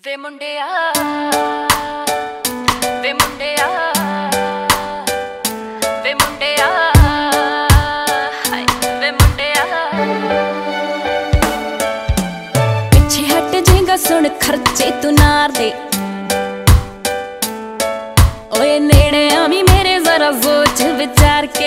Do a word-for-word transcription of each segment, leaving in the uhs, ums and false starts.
वे मुंडिया वे मुंडिया वे मुंडिया हाय वे मुंडिया पिछे हट जाएगा सुन खर्चे तू नार दे ओए नेड़े आवी मेरे जरा सोच विचार के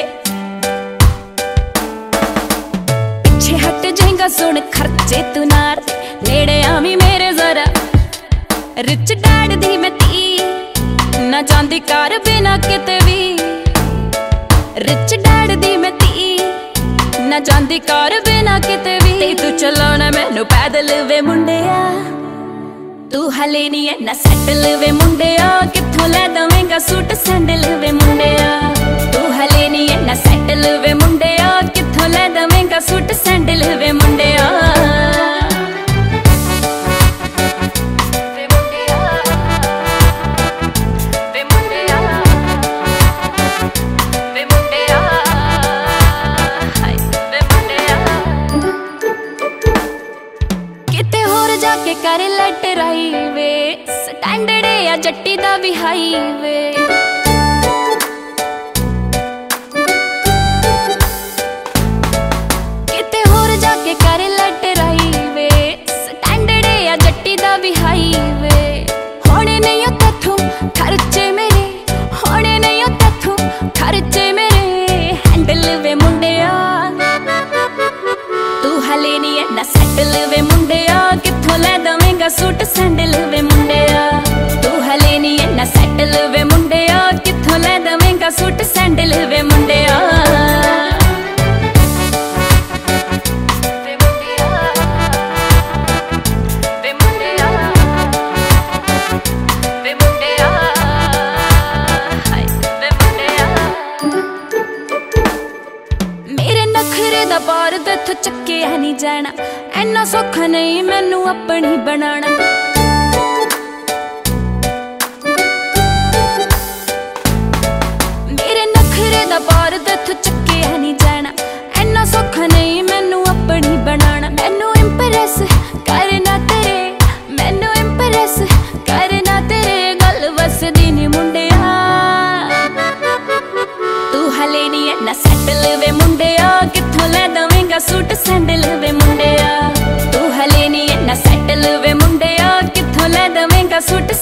पिछे हट जाएगा सुन खर्चे तू नार दे नेड़े आवी मेरे जरा रिच डैड दी मैं धी ना चांदी कार बिना किते भी रिच डैड दी मैं धी ना चांदी कार बिना किते भी ते तू चलाना मैनू पैदल वे मुंडिया तू हले नहीं है ना सैटल वे मुंडिया कित्थों लै दवेंगा सूट सैंडल वे मुंडिया तू हले नहीं है ना सैटल वे मुंडिया कित्थों लै दवेंगा सूट सैंडल वे मुंडिया के कर लटराई वे स्टैंडर्ड या जट्टी दा भी हाईवे किते होर जाके कर लटराई वे स्टैंडर्ड या जट्टी दा भी हाईवे होने नहीं तैथों खर्चे मेरे होने नहीं तैथों खर्चे मेरे हैंडल वे मुंडिया तू हले नहीं है ना सैटल वे मुंडिया कित्थों लै दवेंगा सूट सैंडल वे मुंडिया तू हले नहीं है ना सैटल वे मुंडिया कित्थों लै दवेंगा सूट सैंडल वे मुंडिया बार तैथों चक्किया नहीं जाना इन्ना सौखा नहीं मैनू अपनी बनाना मेरे नखरे दा बार तैथों चक्किया नहीं जाना इन्ना सौखा नहीं मैनू अपनी बनाना मैनू इंप्रेस करना तेरे मैनू इंप्रेस करना तेरे गल वसदी नी मुंडिया तू हले नहीं है ना सैटल वे मुंडिया कित्थों लै दवेंगा सूट सैंडल वे मुंडिया तू हले नहीं है ना सैटल वे मुंडिया कित्थों लै दवेंगा सूट